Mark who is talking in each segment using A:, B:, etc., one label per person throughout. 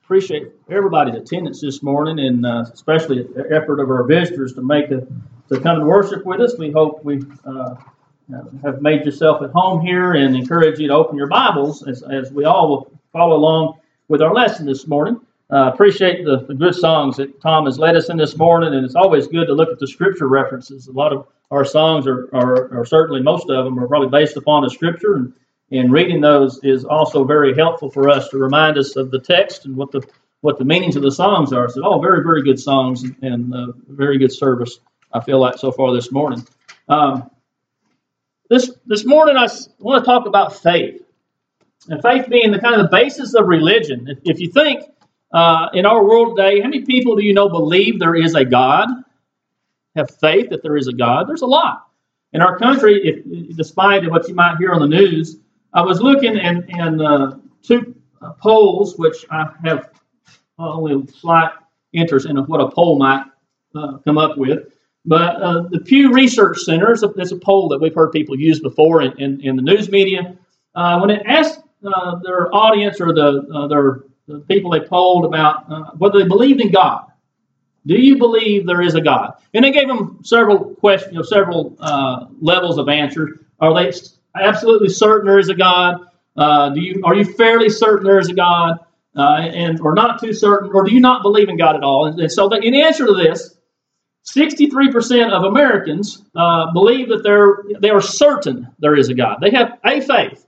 A: appreciate everybody's attendance this morning, and especially the effort of our visitors to come and worship with us. We hope we have made yourself at home here, and encourage you to open your Bibles as we all will follow along with our lesson this morning. Appreciate the good songs that Tom has led us in this morning, and it's always good to look at the scripture references. A lot of our songs are certainly, most of them are probably based upon the scripture, and reading those is also very helpful for us to remind us of the text and what the meanings of the songs are. So, very, very good songs, and very good service, I feel like, so far this morning. This morning I want to talk about faith, and faith being the kind of the basis of religion. If you think in our world today, how many people do you know believe there is a God, have faith that there is a God? There's a lot. In our country, despite what you might hear on the news, I was looking and two polls, which I have only slight interest in what a poll might come up with. But the Pew Research Center is a poll that we've heard people use before in the news media. When it asked their audience or the people they polled about whether they believed in God. Do you believe there is a God? And they gave them several questions, several levels of answers. Are they absolutely certain there is a God? Are you fairly certain there is a God, or not too certain, or do you not believe in God at all? And so, in answer to this, 63% of Americans believe that they are certain there is a God. They have a faith.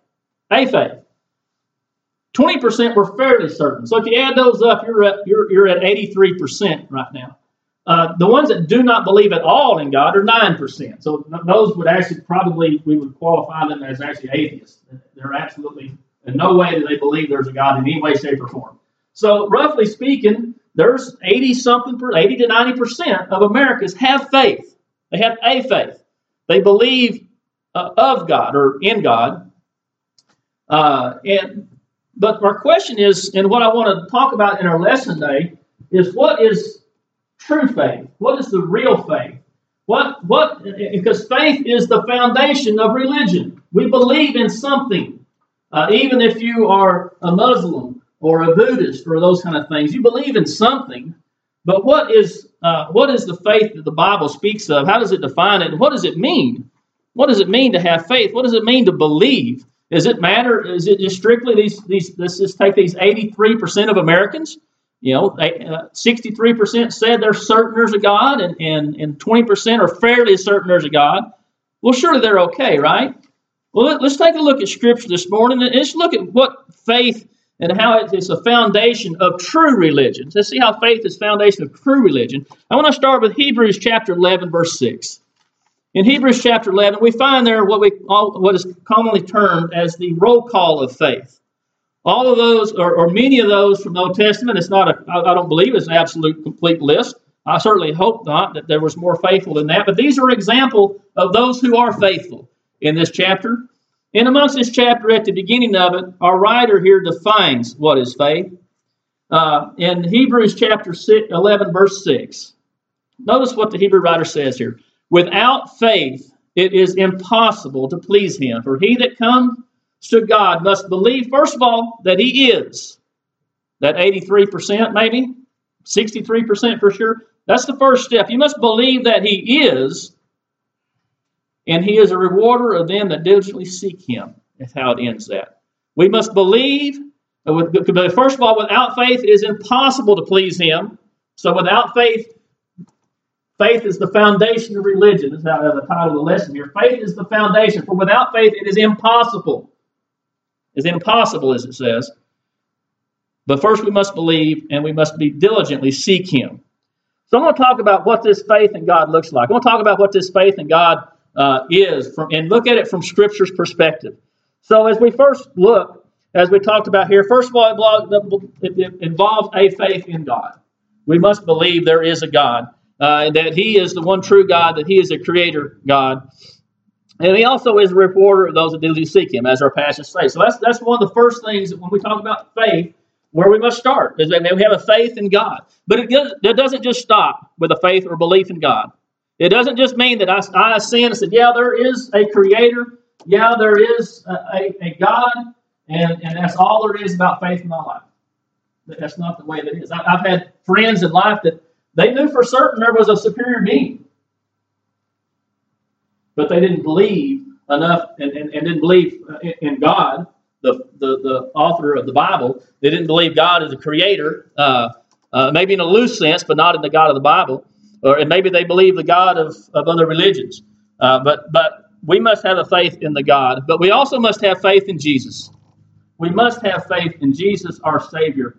A: 20% were fairly certain. So if you add those up, you're at 83% right now. The ones that do not believe at all in God are 9%. So those would actually we would qualify them as actually atheists. They're absolutely in no way do they believe there's a God in any way, shape, or form. So roughly speaking, there's 80 to 90% of Americans have faith. They have a faith. They believe of God or in God. But our question is, and what I want to talk about in our lesson today, is what is true faith? What is the real faith? Because faith is the foundation of religion. We believe in something. Even if you are a Muslim or a Buddhist or those kind of things, you believe in something. But what is the faith that the Bible speaks of? How does it define it? And what does it mean? What does it mean to have faith? What does it mean to believe? Does it matter? Is it just strictly these? Let's just take these 83% of Americans. 63% said they're certain there's a God, and 20% are fairly certain there's a God. Well, surely they're okay, right? Well, let's take a look at Scripture this morning, and let's look at what faith and how it is a foundation of true religion. Let's see how faith is foundation of true religion. I want to start with Hebrews chapter 11, verse 6. In Hebrews chapter 11, we find there what is commonly termed as the roll call of faith. All of those, or many of those from the Old Testament, I don't believe it's an absolute complete list. I certainly hope not, that there was more faithful than that. But these are examples of those who are faithful in this chapter. And amongst this chapter, at the beginning of it, our writer here defines what is faith. In Hebrews chapter 11, verse 6, notice what the Hebrew writer says here. Without faith, it is impossible to please Him. For he that comes to God must believe, first of all, that He is. That 83% maybe, 63% for sure. That's the first step. You must believe that He is, and He is a rewarder of them that diligently seek Him. That's how it ends that. We must believe. First of all, without faith, it is impossible to please Him. So without faith, faith is the foundation of religion. That's how the title of the lesson here. Faith is the foundation. For without faith, it is impossible. It's impossible, as it says. But first we must believe, and we must be diligently seek Him. So I'm going to talk about what this faith in God looks like. I'm going to talk about what this faith in God is, and look at it from Scripture's perspective. So as we first look, as we talked about here, first of all, it involves a faith in God. We must believe there is a God. That He is the one true God, that He is a creator God. And He also is a rewarder of those that diligently seek Him, as our passage says. So that's one of the first things that when we talk about faith, where we must start, is that we have a faith in God. But it doesn't just stop with a faith or belief in God. It doesn't just mean that I sin and said, yeah, there is a creator, yeah, there is a God, and that's all there is about faith in my life. That's not the way that it is. I've had friends in life that they knew for certain there was a superior being, but they didn't believe enough and didn't believe in God, the author of the Bible. They didn't believe God as a creator, maybe in a loose sense, but not in the God of the Bible. Or maybe they believe the God of other religions. But we must have a faith in the God. But we also must have faith in Jesus. We must have faith in Jesus, our Savior.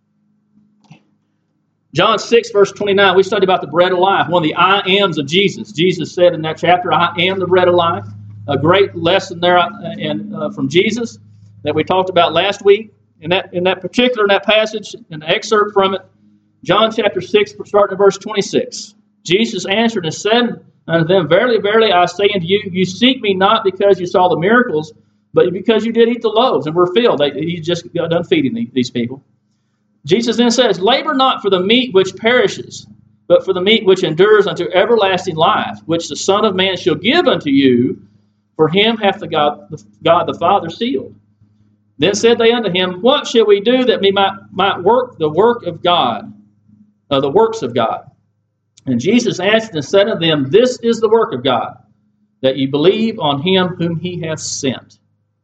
A: John 6, verse 29, we studied about the bread of life, one of the I ams of Jesus. Jesus said in that chapter, I am the bread of life. A great lesson there from Jesus that we talked about last week. In that passage, an excerpt from it, John chapter 6, starting at verse 26. Jesus answered and said unto them, Verily, verily, I say unto you, you seek me not because you saw the miracles, but because you did eat the loaves and were filled. He just got done feeding these people. Jesus then says, Labor not for the meat which perishes, but for the meat which endures unto everlasting life, which the Son of Man shall give unto you, for him hath God the Father sealed. Then said they unto him, What shall we do that we might work the work of God, the works of God? And Jesus answered and said unto them, This is the work of God, that ye believe on him whom he hath sent.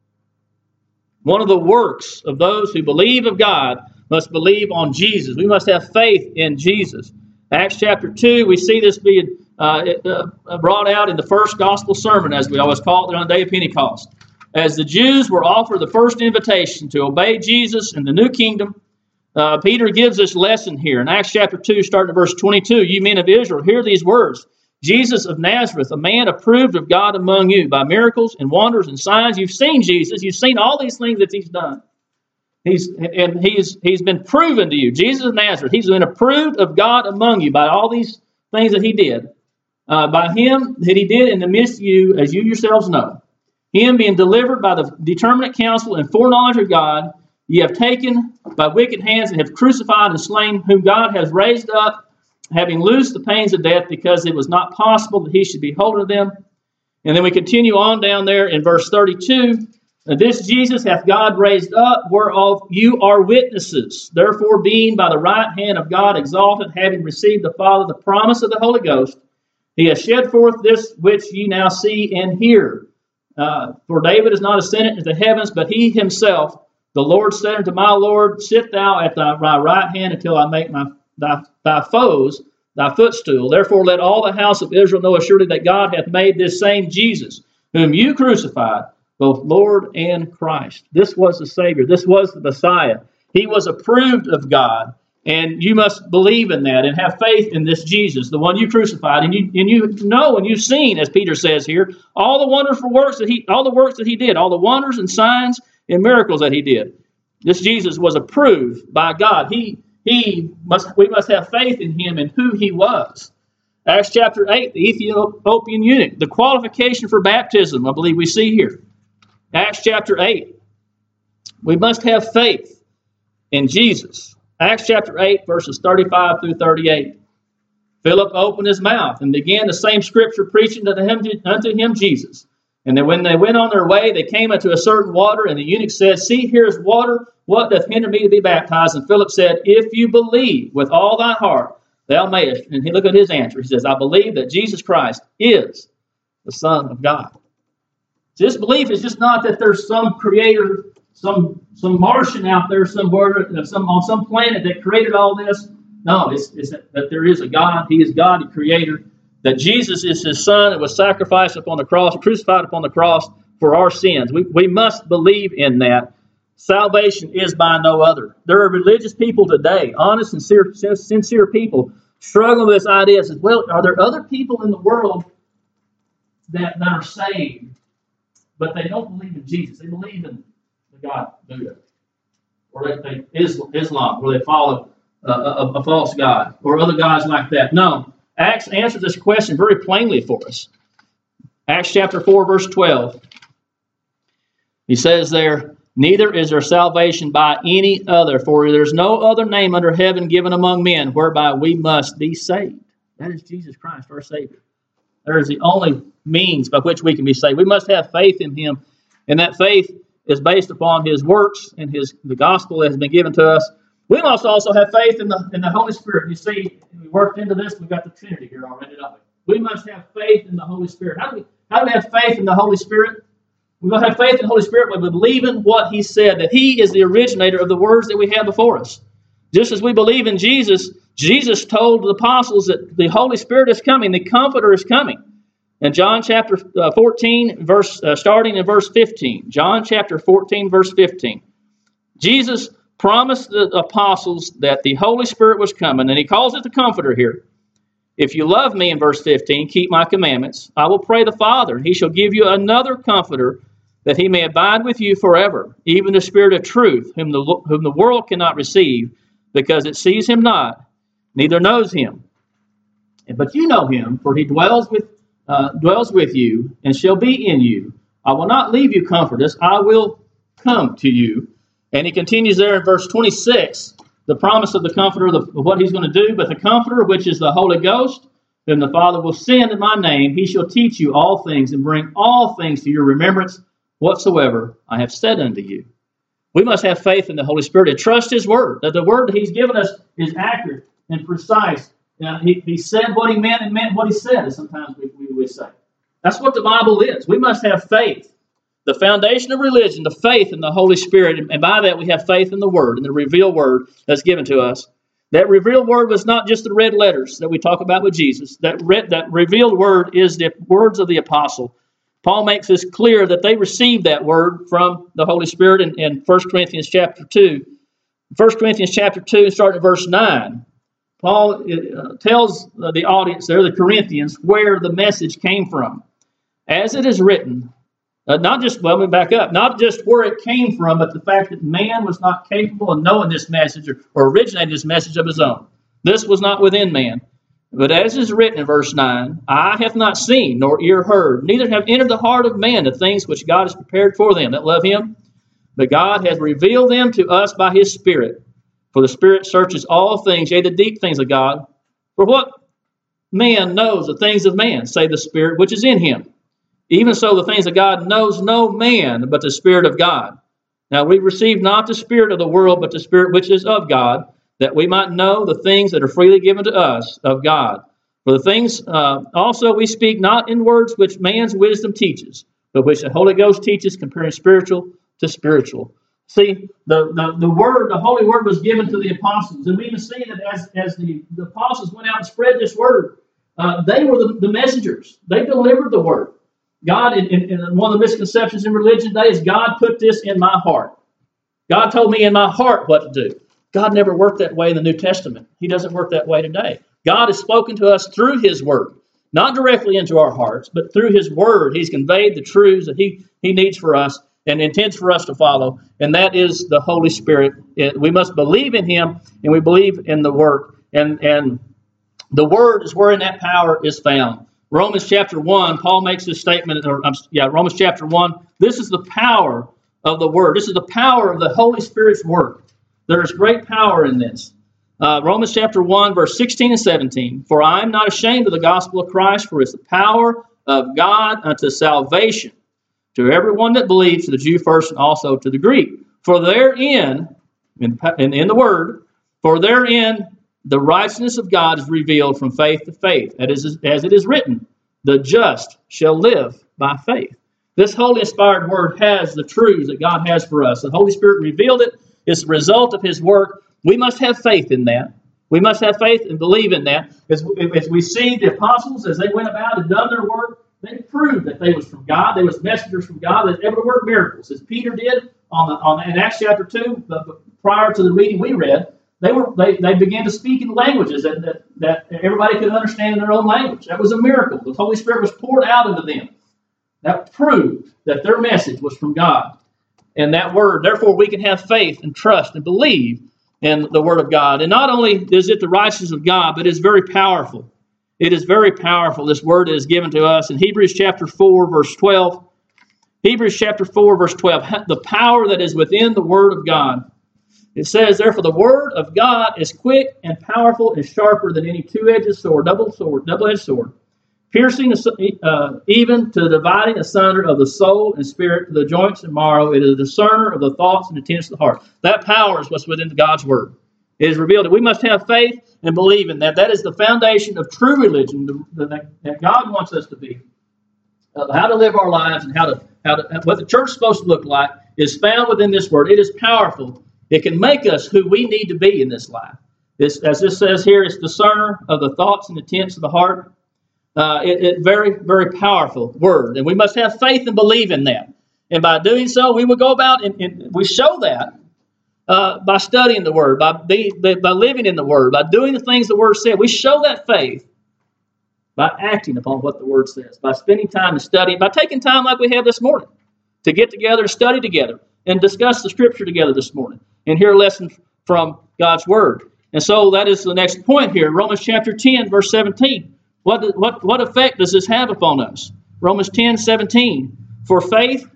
A: One of the works of those who believe of God must believe on Jesus. We must have faith in Jesus. Acts chapter 2, we see this being brought out in the first gospel sermon, as we always call it, on the day of Pentecost. As the Jews were offered the first invitation to obey Jesus in the new kingdom, Peter gives this lesson here. In Acts chapter 2, starting at verse 22, You men of Israel, hear these words. Jesus of Nazareth, a man approved of God among you by miracles and wonders and signs. You've seen Jesus. You've seen all these things that he's done. He's been proven to you. Jesus of Nazareth, he's been approved of God among you by all these things that he did. By him that he did in the midst of you, as you yourselves know. Him being delivered by the determinate counsel and foreknowledge of God, ye have taken by wicked hands and have crucified and slain, whom God has raised up, having loosed the pains of death, because it was not possible that he should be holden of them. And then we continue on down there in verse 32. This Jesus hath God raised up, whereof you are witnesses. Therefore, being by the right hand of God exalted, having received the Father the promise of the Holy Ghost, he has shed forth this which ye now see and hear. For David is not ascended into the heavens, but he himself, the Lord said unto my Lord, Sit thou at my right hand until I make thy foes thy footstool. Therefore let all the house of Israel know assuredly that God hath made this same Jesus, whom you crucified, both Lord and Christ. This was the Savior. This was the Messiah. He was approved of God, and you must believe in that and have faith in this Jesus, the one you crucified. And you know and you've seen, as Peter says here, all the wonderful works that he did, all the wonders and signs and miracles that he did. This Jesus was approved by God. We must have faith in him and who he was. Acts chapter 8, the Ethiopian eunuch, the qualification for baptism, I believe we see here. Acts chapter 8, we must have faith in Jesus. Acts chapter 8, verses 35 through 38. Philip opened his mouth and began the same scripture preaching unto him Jesus. And then when they went on their way, they came unto a certain water, and the eunuch said, See, here is water. What doth hinder me to be baptized? And Philip said, If you believe with all thy heart, thou mayest. And look at his answer. He says, I believe that Jesus Christ is the Son of God. So this belief is just not that there's some creator, some Martian out there somewhere, on some planet that created all this. No, it's that there is a God. He is God, the creator. That Jesus is his Son and was sacrificed upon the cross, crucified upon the cross for our sins. We must believe in that. Salvation is by no other. There are religious people today, honest and sincere people, struggling with this idea. Says, well, are there other people in the world that are saved, but they don't believe in Jesus? They believe in the God Buddha, or Islam, or they follow a false god, or other gods like that. No. Acts answers this question very plainly for us. Acts chapter 4, verse 12. He says there, Neither is there salvation by any other, for there is no other name under heaven given among men whereby we must be saved. That is Jesus Christ, our Savior. That is the only means by which we can be saved. We must have faith in him, and that faith is based upon his works and the gospel that has been given to us. We must also have faith in the Holy Spirit. You see, we worked into this. We've got the Trinity here already, don't we? We must have faith in the Holy Spirit. How do we have faith in the Holy Spirit? We're going to have faith in the Holy Spirit by believing what He said, that He is the originator of the words that we have before us. Just as we believe in Jesus, Jesus told the apostles that the Holy Spirit is coming, the Comforter is coming. In John chapter 14, starting in verse 15. John chapter 14, verse 15. Jesus promised the apostles that the Holy Spirit was coming, and He calls it the Comforter here. If you love me, in verse 15, keep my commandments. I will pray the Father, and He shall give you another Comforter, that He may abide with you forever, even the Spirit of truth, whom the world cannot receive, because it sees Him not, neither knows Him. But you know Him, for He dwells with you, and shall be in you. I will not leave you comfortless. I will come to you. And he continues there in verse 26, the promise of the Comforter, of what He's going to do. But the Comforter, which is the Holy Ghost, whom the Father will send in my name, He shall teach you all things, and bring all things to your remembrance, whatsoever I have said unto you. We must have faith in the Holy Spirit and trust His Word, that the Word that He's given us is accurate and precise. He said what He meant and meant what He said, as sometimes we say. That's what the Bible is. We must have faith. The foundation of religion, the faith in the Holy Spirit, and by that we have faith in the Word, in the revealed Word that's given to us. That revealed Word was not just the red letters that we talk about with Jesus. That revealed Word is the words of the apostle. Paul makes this clear that they received that Word from the Holy Spirit in 1 Corinthians chapter 2. 1 Corinthians chapter 2, starting at verse 9. Paul tells the audience there, the Corinthians, where the message came from. As it is written, not just where it came from, but the fact that man was not capable of knowing this message or originating this message of his own. This was not within man. But as is written in verse 9, eye hath not seen, nor ear heard, neither have entered the heart of man the things which God has prepared for them that love Him. But God hath revealed them to us by His Spirit. For the Spirit searches all things, yea, the deep things of God. For what man knows the things of man, save the Spirit which is in him? Even so, the things of God knows no man but the Spirit of God. Now we receive not the spirit of the world, but the Spirit which is of God, that we might know the things that are freely given to us of God. For the things also we speak not in words which man's wisdom teaches, but which the Holy Ghost teaches, comparing spiritual to spiritual. See, the Word, the Holy Word was given to the apostles. And we even see that as the apostles went out and spread this Word, they were the messengers. They delivered the Word. God, in one of the misconceptions in religion today is God put this in my heart. God told me in my heart what to do. God never worked that way in the New Testament. He doesn't work that way today. God has spoken to us through His Word, not directly into our hearts, but through His Word. He's conveyed the truths that He needs for us and intends for us to follow, and that is the Holy Spirit. We must believe in Him, and we believe in the work. And the Word is wherein that power is found. Romans chapter 1, Paul makes this statement, Romans chapter 1, this is the power of the Word. This is the power of the Holy Spirit's work. There is great power in this. Romans chapter 1, verse 16 and 17, for I am not ashamed of the gospel of Christ, for it is the power of God unto salvation, to everyone that believes, to the Jew first and also to the Greek. For therein, in the Word, for therein the righteousness of God is revealed from faith to faith, as it is written, the just shall live by faith. This holy inspired Word has the truths that God has for us. The Holy Spirit revealed it. It's the result of His work. We must have faith in that. We must have faith and believe in that. As we see the apostles, as they went about and done their work, they proved that they was from God. They was messengers from God. They able to work miracles, as Peter did in Acts chapter 2. Prior to the reading we read, they began to speak in languages that everybody could understand in their own language. That was a miracle. The Holy Spirit was poured out into them. That proved that their message was from God. And that Word, therefore, we can have faith and trust and believe in the Word of God. And not only is it the righteousness of God, but it's very powerful. It is very powerful, this Word that is given to us. In Hebrews chapter 4, verse 12, Hebrews chapter 4, verse 12, the power that is within the Word of God. It says, therefore, the Word of God is quick and powerful and sharper than any two-edged sword, double-edged sword, piercing even to the dividing asunder of the soul and spirit, to the joints and marrow. It is a discerner of the thoughts and intents of the heart. That power is what's within God's Word. It is revealed that we must have faith and believe in that. That is the foundation of true religion that God wants us to be. How to live our lives and what the church is supposed to look like is found within this word. It is powerful. It can make us who we need to be in this life. As this says here, it's discerner of the thoughts and intents of the heart. Very, very powerful word. And we must have faith and believe in that. And by doing so, we will go about and we show that by studying the word, by living in the word, by doing the things the word said. We show that faith by acting upon what the word says, by spending time and studying, by taking time like we have this morning to get together and study together and discuss the scripture together this morning and hear a lesson from God's word. And so that is the next point here. Romans chapter 10, verse 17. What effect does this have upon us? Romans 10:17. For faith,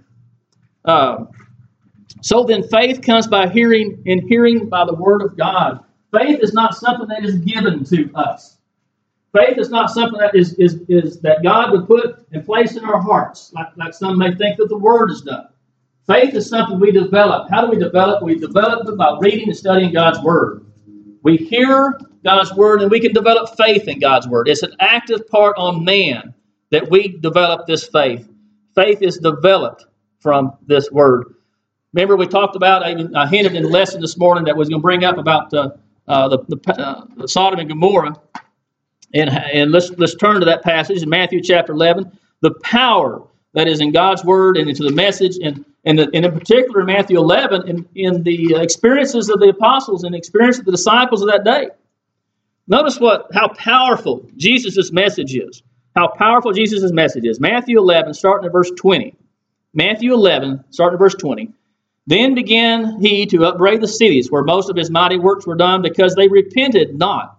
A: so then faith comes by hearing, and hearing by the word of God. Faith is not something that is given to us. Faith is not something that is that God would put and place in our hearts, like some may think that the word is done. Faith is something we develop. How do we develop? We develop it by reading and studying God's word. We hear God's word, and we can develop faith in God's word. It's an active part on man that we develop this faith. Faith is developed from this word. Remember, we talked about, I hinted in the lesson this morning that was going to bring up about the Sodom and Gomorrah. And let's turn to that passage in Matthew chapter 11. The power that is in God's word and into the message, and in particular Matthew 11, in the experiences of the apostles and the experience of the disciples of that day. Notice how powerful Jesus' message is. How powerful Jesus' message is. Matthew 11, starting at verse 20. Matthew 11, starting at verse 20. Then began he to upbraid the cities where most of his mighty works were done, because they repented not.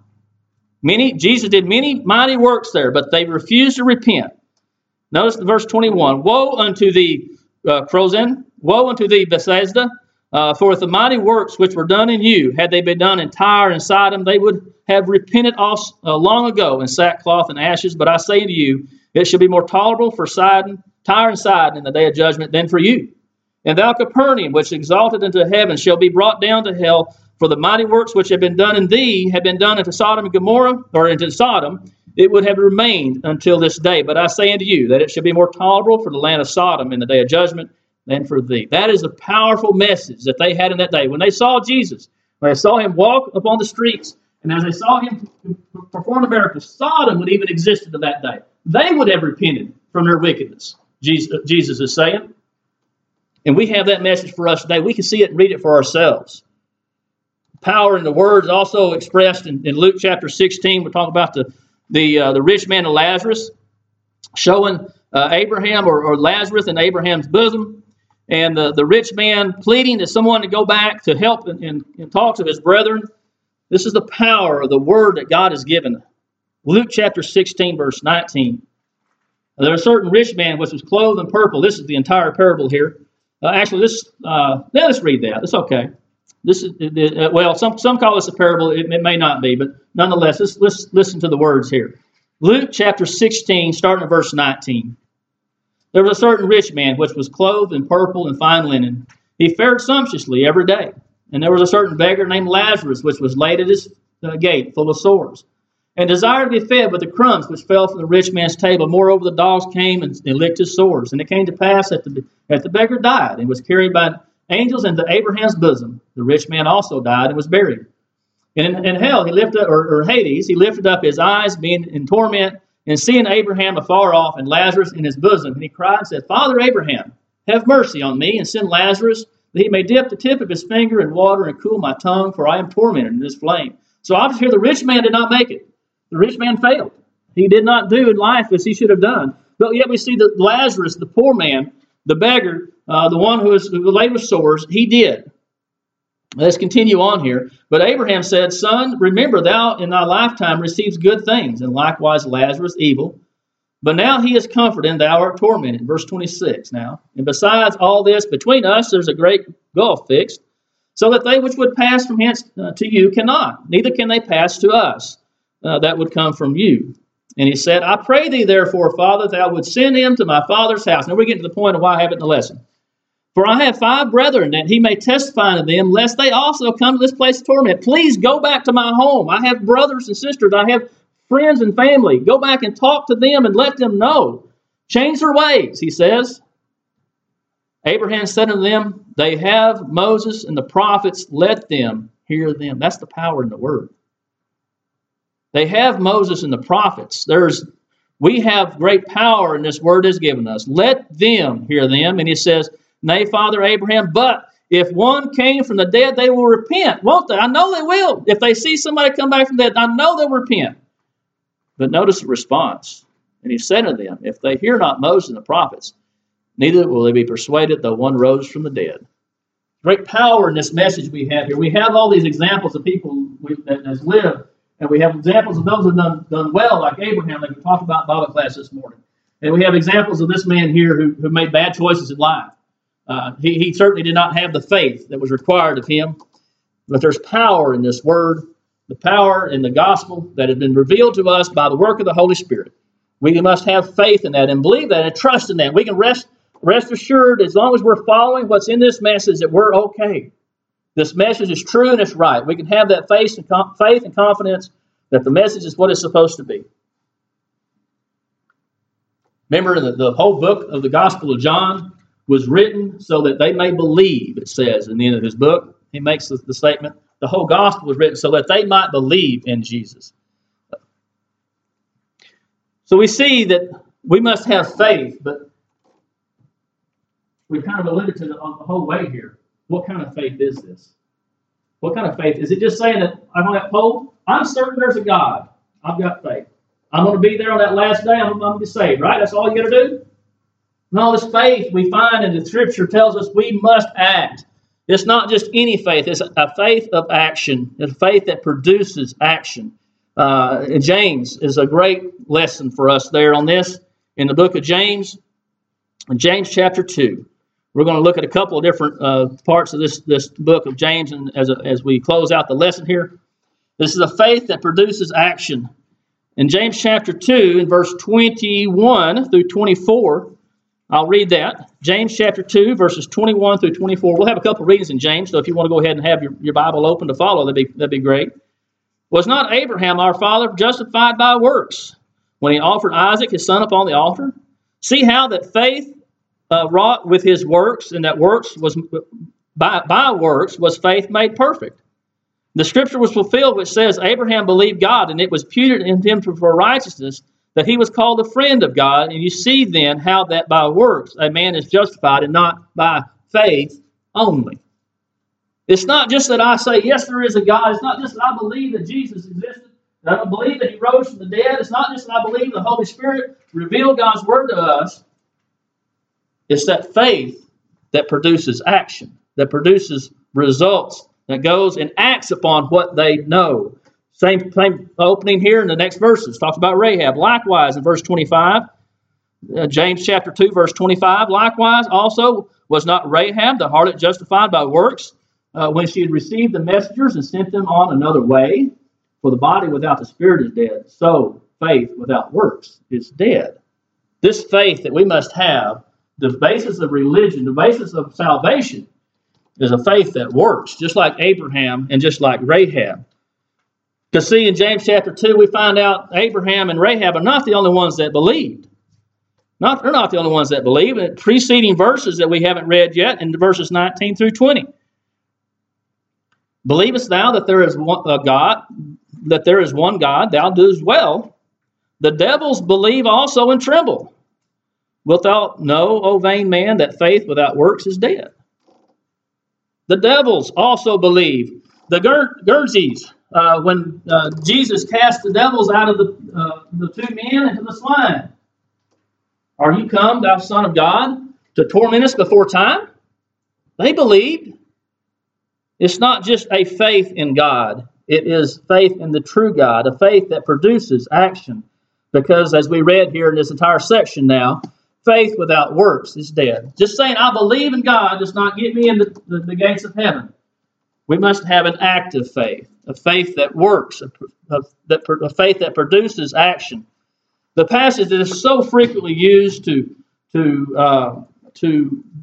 A: Jesus did many mighty works there, but they refused to repent. Notice the verse 21. Woe unto thee, Chorazin! Woe unto thee, Bethsaida! For if the mighty works which were done in you, had they been done in Tyre and Sidon, they would have repented long ago in sackcloth and ashes. But I say unto you, it shall be more tolerable for Tyre and Sidon in the day of judgment than for you. And thou, Capernaum, which exalted into heaven, shall be brought down to hell. For the mighty works which have been done in thee have been done into Sodom and Gomorrah, or into Sodom, it would have remained until this day. But I say unto you that it shall be more tolerable for the land of Sodom in the day of judgment than for thee. That is the powerful message that they had in that day. When they saw Jesus, when they saw him walk upon the streets, and as they saw him perform the miracles, Sodom would even exist in that day. They would have repented from their wickedness, Jesus is saying. And we have that message for us today. We can see it and read it for ourselves. Power in the word is also expressed in Luke chapter 16. We're talking about the rich man and Lazarus, showing Abraham or Lazarus in Abraham's bosom, and the rich man pleading to someone to go back to help in talks of his brethren. This is the power of the word that God has given. Luke chapter 16, verse 19. There was a certain rich man which was clothed in purple. This is the entire parable here. Let's read that. It's okay. This is some call this a parable. It may not be, but nonetheless, let's listen to the words here. Luke chapter 16, starting at verse 19. There was a certain rich man which was clothed in purple and fine linen. He fared sumptuously every day. And there was a certain beggar named Lazarus, which was laid at his gate, full of sores, and desired to be fed with the crumbs which fell from the rich man's table. Moreover, the dogs came and licked his sores. And it came to pass that the beggar died and was carried by angels into Abraham's bosom. The rich man also died and was buried. And in hell he lifted up, or Hades, he lifted up his eyes, being in torment, and seeing Abraham afar off and Lazarus in his bosom. And he cried and said, Father Abraham, have mercy on me, and send Lazarus, that he may dip the tip of his finger in water and cool my tongue, for I am tormented in this flame. So obviously here the rich man did not make it. The rich man failed. He did not do in life as he should have done. But yet we see that Lazarus, the poor man, the beggar, the one who was laid with sores, he did. Let's continue on here. But Abraham said, Son, remember thou in thy lifetime received good things, and likewise Lazarus evil. But now he is comforted, and thou art tormented. Verse 26 now. And besides all this, between us there's a great gulf fixed, so that they which would pass from hence to you cannot, neither can they pass to us that would come from you. And he said, I pray thee therefore, Father, thou would send him to my father's house. Now we're getting to the point of why I have it in the lesson. For I have 5 brethren, that he may testify unto them, lest they also come to this place of torment. Please go back to my home. I have brothers and sisters. I have friends and family. Go back and talk to them and let them know. Change their ways, he says. Abraham said unto them, they have Moses and the prophets. Let them hear them. That's the power in the word. They have Moses and the prophets. We have great power, and this word is given us. Let them hear them. And he says, nay, Father Abraham, but if one came from the dead, they will repent, won't they? I know they will. If they see somebody come back from the dead, I know they'll repent. But notice the response. And he said to them, if they hear not Moses and the prophets, neither will they be persuaded, though one rose from the dead. Great power in this message we have here. We have all these examples of people that has lived. And we have examples of those who have done well, like Abraham, like we talked about in Bible class this morning. And we have examples of this man here who made bad choices in life. He certainly did not have the faith that was required of him. But there's power in this word, the power in the gospel that has been revealed to us by the work of the Holy Spirit. We must have faith in that and believe that and trust in that. We can rest assured, as long as we're following what's in this message, that we're okay. This message is true and it's right. We can have that faith and confidence that the message is what it's supposed to be. Remember, the whole book of the Gospel of John was written so that they may believe, it says in the end of his book. He makes the statement, the whole Gospel was written so that they might believe in Jesus. So we see that we must have faith, but we kind of alluded to the whole way here. What kind of faith is this? What kind of faith? Is it just saying that I'm on that pole? I'm certain there's a God. I've got faith. I'm going to be there on that last day. I'm going to be saved, right? That's all you got to do? No, this faith we find in the Scripture tells us we must act. It's not just any faith. It's a faith of action. It's a faith that produces action. James is a great lesson for us there on this. In the book of James, in James chapter 2. We're going to look at a couple of different parts of this book of James, and as we close out the lesson here. This is a faith that produces action. In James chapter 2, in verse 21 through 24, I'll read that. James chapter 2, verses 21 through 24. We'll have a couple of readings in James, so if you want to go ahead and have your Bible open to follow, that'd be great. Was not Abraham our father justified by works when he offered Isaac his son upon the altar? See how that faith wrought with his works, and that works was by works was faith made perfect. The scripture was fulfilled, which says, Abraham believed God, and it was imputed in him for righteousness, that he was called the friend of God. And you see then how that by works a man is justified, and not by faith only. It's not just that I say, yes, there is a God. It's not just that I believe that Jesus existed, that I believe that he rose from the dead. It's not just that I believe the Holy Spirit revealed God's word to us. It's that faith that produces action, that produces results, that goes and acts upon what they know. Same opening here in the next verses. Talks about Rahab. Likewise, in verse 25, James chapter 2, verse 25, likewise also was not Rahab the harlot justified by works when she had received the messengers and sent them on another way? For the body without the spirit is dead. So faith without works is dead. This faith that we must have, the basis of religion, the basis of salvation, is a faith that works, just like Abraham and just like Rahab. Because see, in James chapter 2, we find out Abraham and Rahab are not the only ones that believed. They're not the only ones that believe. In preceding verses that we haven't read yet, in verses 19 through 20. Believest thou that there is one God, that there is one God, thou doest well. The devils believe also and tremble. Wilt thou know, O vain man, that faith without works is dead? The devils also believe. The Gergeses, when Jesus cast the devils out of the two men into the swine. Are you come, thou Son of God, to torment us before time? They believed. It's not just a faith in God. It is faith in the true God, a faith that produces action. Because as we read here in this entire section now, faith without works is dead. Just saying I believe in God does not get me into the gates of heaven. We must have an active faith, a faith that works, a faith that produces action. The passage that is so frequently used to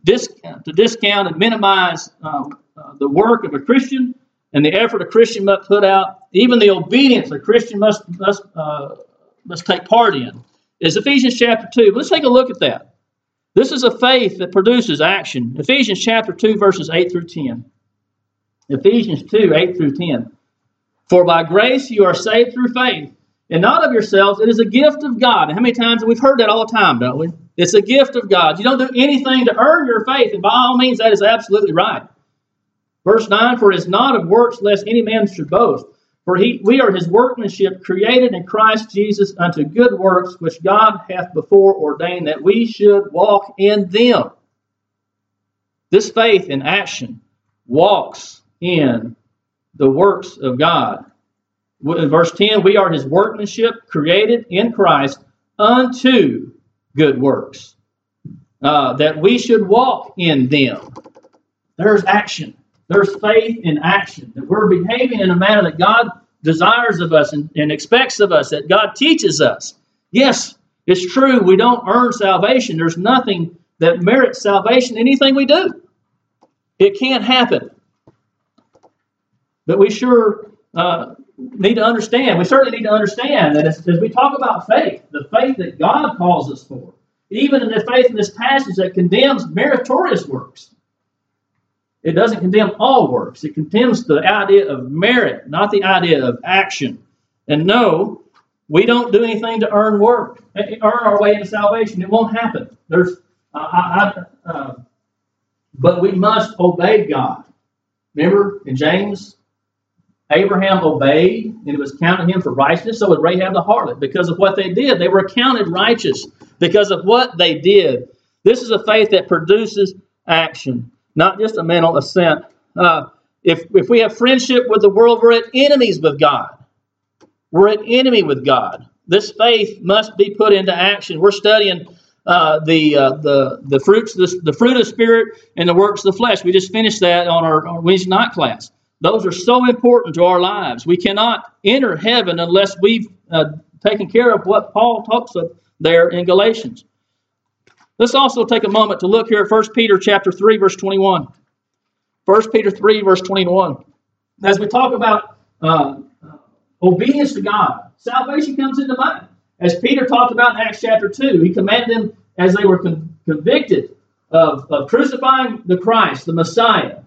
A: discount and minimize the work of a Christian and the effort a Christian must put out, even the obedience a Christian must take part in, is Ephesians chapter 2. Let's take a look at that. This is a faith that produces action. Ephesians chapter 2, verses 8 through 10. Ephesians 2, 8 through 10. For by grace you are saved through faith, and not of yourselves. It is a gift of God. And how many times we've heard that all the time, don't we? It's a gift of God. You don't do anything to earn your faith, and by all means that is absolutely right. Verse 9, for it is not of works, lest any man should boast. For we are his workmanship, created in Christ Jesus unto good works, which God hath before ordained that we should walk in them. This faith in action walks in the works of God. In verse 10, we are his workmanship, created in Christ unto good works, that we should walk in them. There's action. There's faith in action, that we're behaving in a manner that God desires of us and expects of us, that God teaches us. Yes, it's true, we don't earn salvation. There's nothing that merits salvation in anything we do. It can't happen. But we sure need to understand, we certainly need to understand that as we talk about faith, the faith that God calls us for, even in the faith in this passage that condemns meritorious works, it doesn't condemn all works. It condemns the idea of merit, not the idea of action. And no, we don't do anything to earn our way into salvation. It won't happen. But we must obey God. Remember in James, Abraham obeyed, and it was counted him for righteousness. So was Rahab the harlot. Because of what they did, they were counted righteous because of what they did. This is a faith that produces action, not just a mental assent. If we have friendship with the world, we're at enemies with God. We're at enemy with God. This faith must be put into action. We're studying the fruits, the fruit of the Spirit and the works of the flesh. We just finished that on our Wednesday night class. Those are so important to our lives. We cannot enter heaven unless we've taken care of what Paul talks of there in Galatians. Let's also take a moment to look here at 1 Peter chapter 3, verse 21. 1 Peter 3, verse 21. As we talk about obedience to God, salvation comes into mind. As Peter talked about in Acts chapter 2, he commanded them as they were convicted of crucifying the Christ, the Messiah.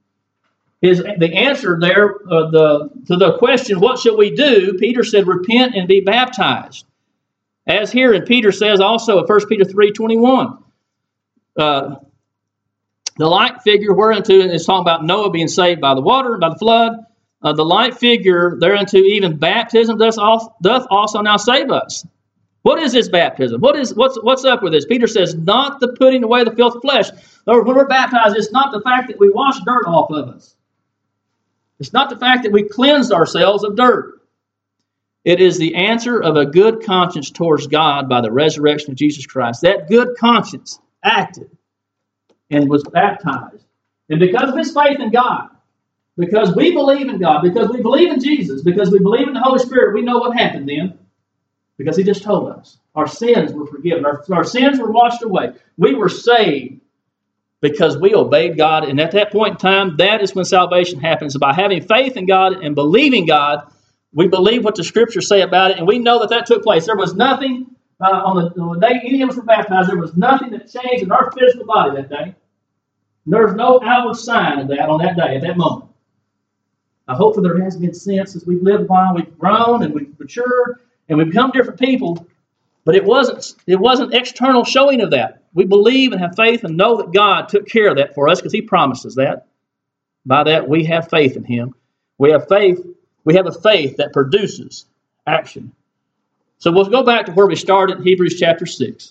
A: The answer there to the question, what shall we do? Peter said, repent and be baptized. As here, and Peter says also in 1 Peter 3:21, the like figure whereunto, and it's talking about Noah being saved by the water, by the flood, the like figure thereunto even baptism doth also now save us. What is this baptism? What's up with this? Peter says, not the putting away the filth of flesh. When we're baptized, it's not the fact that we wash dirt off of us. It's not the fact that we cleanse ourselves of dirt. It is the answer of a good conscience towards God by the resurrection of Jesus Christ. That good conscience acted and was baptized. And because of his faith in God, because we believe in God, because we believe in Jesus, because we believe in the Holy Spirit, we know what happened then. Because he just told us. Our sins were forgiven. Our sins were washed away. We were saved because we obeyed God. And at that point in time, that is when salvation happens. By having faith in God and believing God, we believe what the Scriptures say about it, and we know that took place. There was nothing on the day any of us were baptized, there was nothing that changed in our physical body that day. There was no outward sign of that on that day, at that moment. I hope that there has been since as we've lived a while, we've grown and we've matured and we've become different people, but it wasn't external showing of that. We believe and have faith and know that God took care of that for us because he promised us that. By that, we have faith in him. We have faith. We have a faith that produces action. So we'll go back to where we started, Hebrews chapter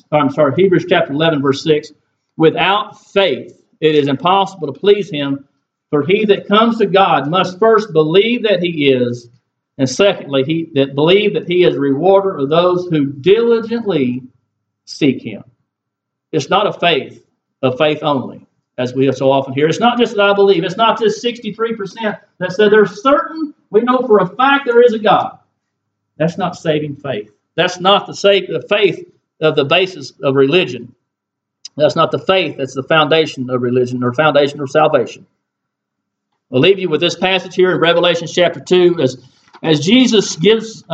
A: 11, verse 6. Without faith, it is impossible to please him, for he that comes to God must first believe that he is, and secondly, believe that he is a rewarder of those who diligently seek him. It's not a faith of faith only, as we so often hear. It's not just that I believe. It's not just 63% that said there's certain, we know for a fact there is a God. That's not saving faith. That's not the faith of the basis of religion. That's not the faith. That's the foundation of religion or foundation of salvation. I'll leave you with this passage here in Revelation chapter 2 as Jesus gives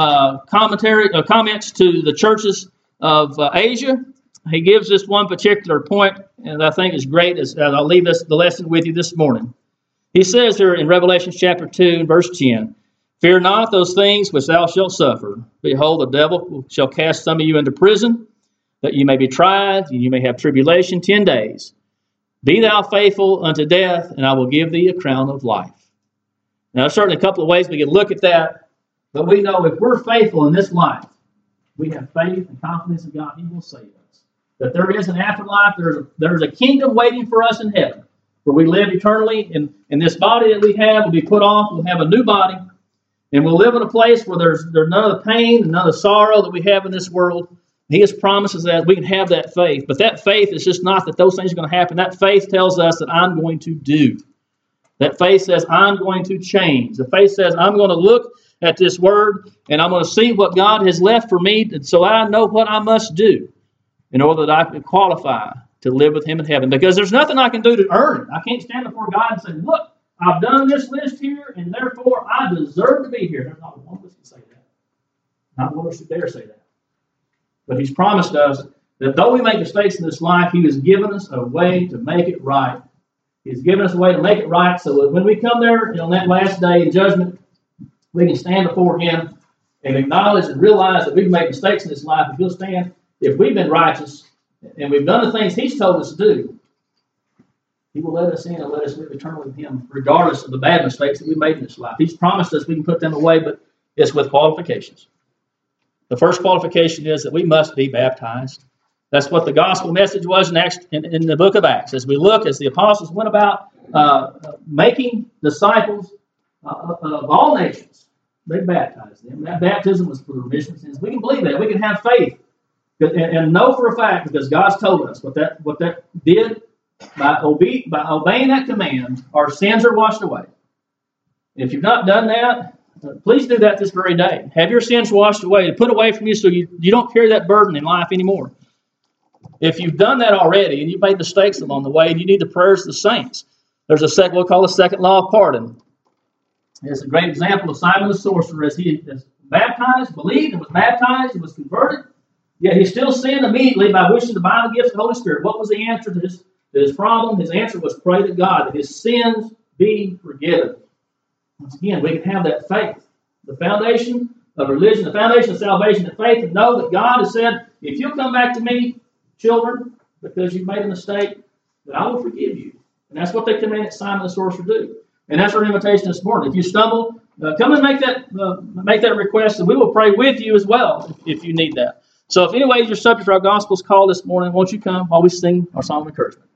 A: comments to the churches of Asia. He gives this one particular point, and I think is great. As I'll leave the lesson with you this morning. He says here in Revelation chapter 2 and verse 10, "Fear not those things which thou shalt suffer. Behold, the devil shall cast some of you into prison, that you may be tried, and you may have tribulation 10 days. Be thou faithful unto death, and I will give thee a crown of life." Now, there's certainly a couple of ways we can look at that, but we know if we're faithful in this life, we have faith and confidence in God, He will save us. That there is an afterlife, there's a kingdom waiting for us in heaven, where we live eternally, and this body that we have will be put off, we'll have a new body, and we'll live in a place where there's none of the pain and none of the sorrow that we have in this world. He has promised us that we can have that faith. But that faith is just not that those things are going to happen. That faith tells us that I'm going to do. That faith says I'm going to change. The faith says I'm going to look at this word and I'm going to see what God has left for me so I know what I must do in order that I can qualify to live with Him in heaven. Because there's nothing I can do to earn it. I can't stand before God and say, look, I've done this list here and therefore I deserve to be here. There's not one of us can say that. Not one of us should dare say that. But He's promised us that though we make mistakes in this life, He has given us a way to make it right. He's given us a way to make it right so that when we come there on that last day in judgment, we can stand before Him and acknowledge and realize that we've made mistakes in this life. If He'll stand, if we've been righteous and we've done the things He's told us to do, He will let us in and let us live eternally with Him, regardless of the bad mistakes that we made in this life. He's promised us we can put them away, but it's with qualifications. The first qualification is that we must be baptized. That's what the gospel message was in the book of Acts. As we look, as the apostles went about making disciples of all nations, they baptized them. That baptism was for the remission of sins. We can believe that. We can have faith and know for a fact, because God's told us what that did. By obeying that command, our sins are washed away. If you've not done that, please do that this very day. Have your sins washed away, put away from you so you don't carry that burden in life anymore. If you've done that already and you've made mistakes along the way and you need the prayers of the saints, there's we'll call the second law of pardon. It's a great example of Simon the sorcerer as he is baptized, believed, and was baptized, and was converted. Yet he still sinned immediately by wishing to buy the gifts of the Holy Spirit. What was the answer to his problem? His answer was pray to God that his sins be forgiven. Once again, we can have that faith. The foundation of religion, the foundation of salvation and faith, and know that God has said, if you'll come back to me, children, because you've made a mistake, that I will forgive you. And that's what they commanded Simon the sorcerer to do. And that's our invitation this morning. If you stumble, come and make that request, and we will pray with you as well if you need that. So if anyway you're subject to our gospel's call this morning, won't you come while we sing our song of encouragement?